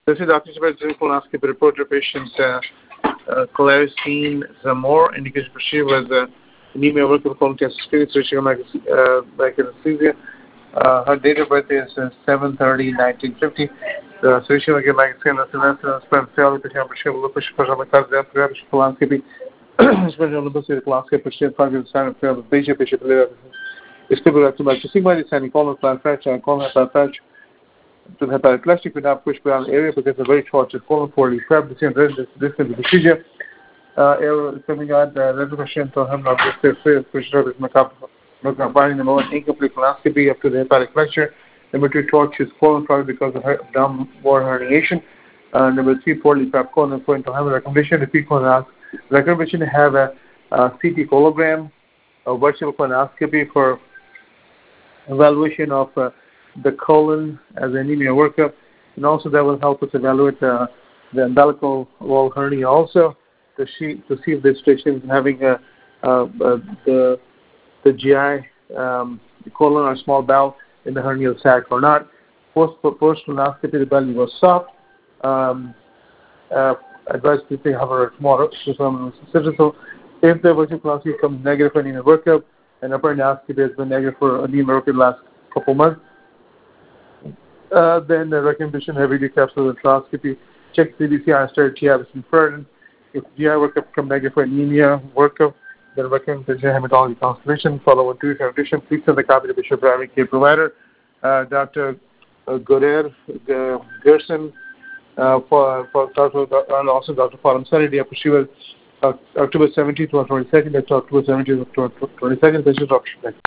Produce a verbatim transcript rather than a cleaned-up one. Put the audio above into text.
This is Doctor Sebastian colonoscopy report to patient uh, uh, Claristine Zamor. Indication for she was uh, anemia workable colon cancer screening, switching like anesthesia. Uh, her date of birth is uh, seven thirty nineteen fifty. The switching like anesthesia, sperm failure, patient for she will push for some cardiac colonoscopy. Especially on the bus of colonoscopy, patient target sign of failure, patient patient is typical to my sigma designing colon plan fracture and colon plan fracture. To the hepatic plastic, we now push beyond the area because it's a very short colon for the crab, the same this distance procedure. Uh, air is coming out, the resolution to him of this first procedure is finding the moment incomplete colonoscopy up to the hepatic fracture. Number two, torch is colon probably because of downward herniation. Uh, number three, poorly prepped colon going to have a recommendation. Repeat colonoscopy. Recommendation to have a, a C T cologram, a virtual colonoscopy for evaluation of uh, the colon as an anemia workup, and also that will help us evaluate uh, the umbilical wall hernia also to see to see if this patient is having a, uh, uh, the the G I um, colon or small bowel in the hernial sac or not. Post post colonoscopy, the belly was soft. Um, uh, advised people to have a tomorrow. So if the virtual colonoscopy comes negative for anemia workup, and upper endoscopy has been negative for anemia workup last couple months, Uh, then the recommendation heavy decapsule endoscopy, check C B C I and T I B inferred. If G I workup come negative for anemia workup, then recommendation hematology constellation, follow on two condition. Please send the copy to Bishop primary care provider, uh, Doctor Uh, Goder uh, Gerson, uh, for, for Doctor and also Doctor Param Saturday. She was uh, October seventeenth to twenty-second. That's October seventeenth to twenty-second. This is Doctor